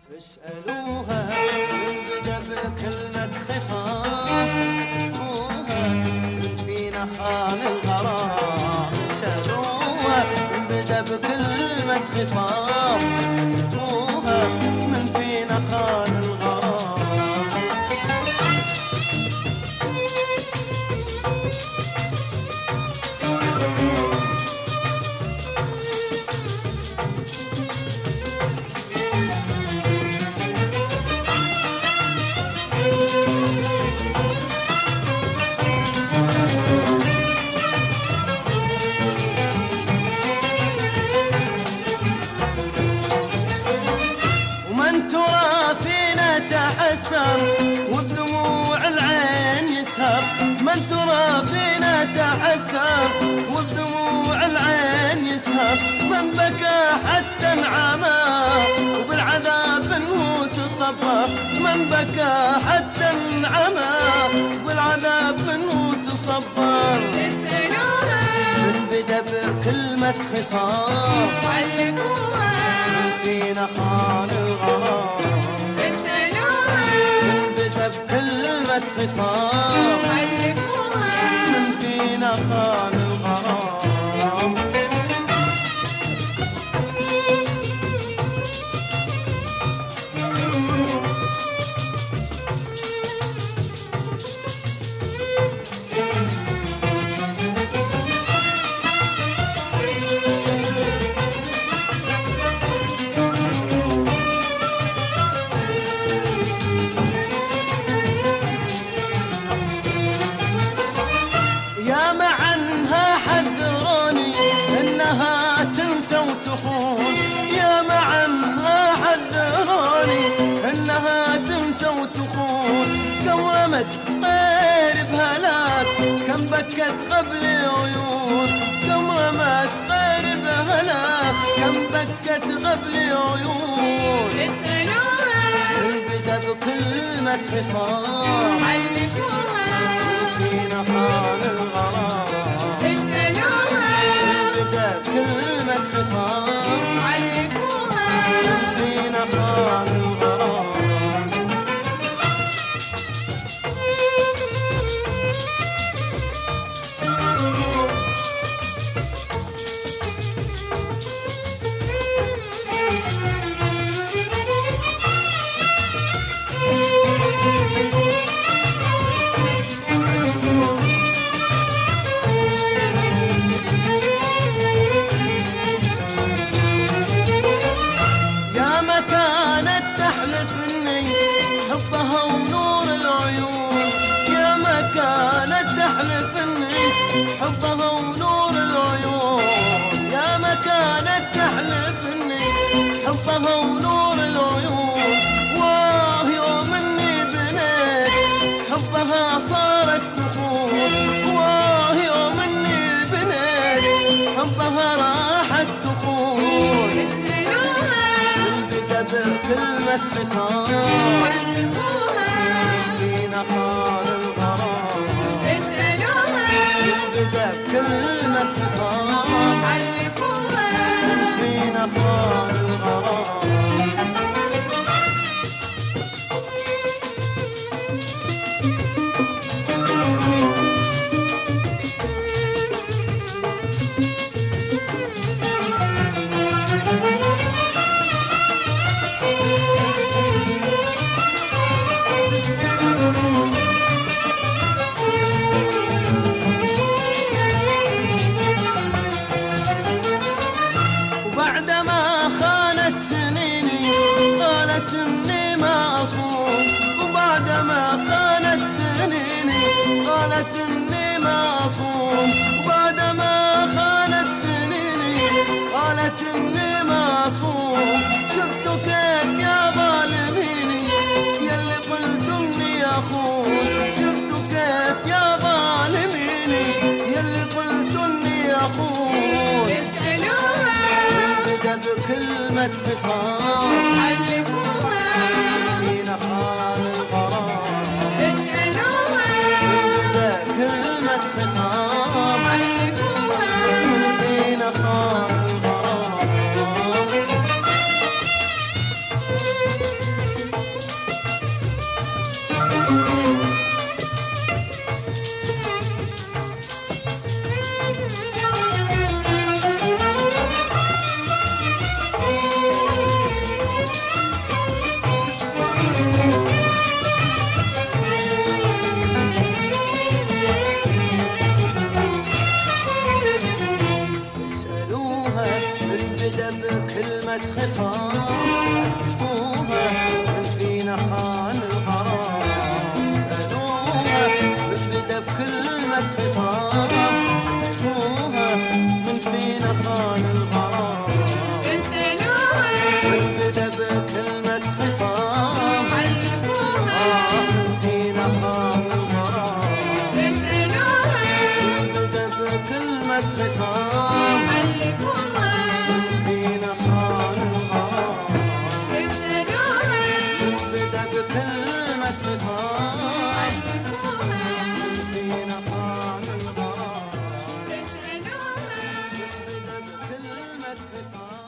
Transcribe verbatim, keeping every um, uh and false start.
اسألوها من بدا بكلمة خصام، عرفوها من فينا خان الغرام. اسألوها من بدا بكلمة خصام، عرفوها من فينا خان الغرام. وبدموع العين يسهر، من ترى فينا تعسر وبدموع العين يسهر. من بكى حتى انعمى وبالعذاب نموت صبر، من بكى حتى انعمى وبالعذاب نموت صبر. اسألوها من بدا بكلمة خصام، علموها فينا خان الغرام. بكلمة خصام، علموها من فينا خان الغرام. يا معنها حذروني انها تنسى وتخون، قومت طير بهلاك كم بكت قبل عيون، قومت طير بهلاك كم بكت قبل عيون. اسألوها البدا بكلمة خصام، علموها فينا خان الغرام. اسألوها البدا بكلمة خصام، علموها فينا خان الغرام. حبها ونور العيون، يا ما كانت تحلف اني حبها ونور العيون، يا ما كانت تحلف اني حبها ونور العيون. واه يوم اني بنيت حبها صارت تخون، واه يوم اني بنيت حبها راحت تخون. اسألوها البدا بكلمة خصام، فينا خان الغرام. اسألوها البدا بكلمة خصام، علموها فينا خان الغرام. وبعدما خانت سنيني قالت اني ما اصوم، وبعدما خانت سنيني قالت اني ما اصوم، وبعدما خانت سنيني قالت اني ما اصوم. شفتوا كيف يا ظالميني يلي قلت اني اخون، شفتوا كيف يا ظالميني يلي قلت اني اخون. بكلمة خصام، علموها فينا خان الغرام. اسألوها بدا كلمة خصام، علموها فينا خان الغرام. بدا بكلمة خصام عرفوها من فينا خان الغرام سألوها من بدا بكلمة خصام عرفوها من فينا خان الغرام من بدا بكلمة خصام عرفوها من فينا خان الغرام من بدا بكلمة خصام فينا خان الغرام بدا بكلمة خصام فينا خان الغرام بدا بكلمة خصام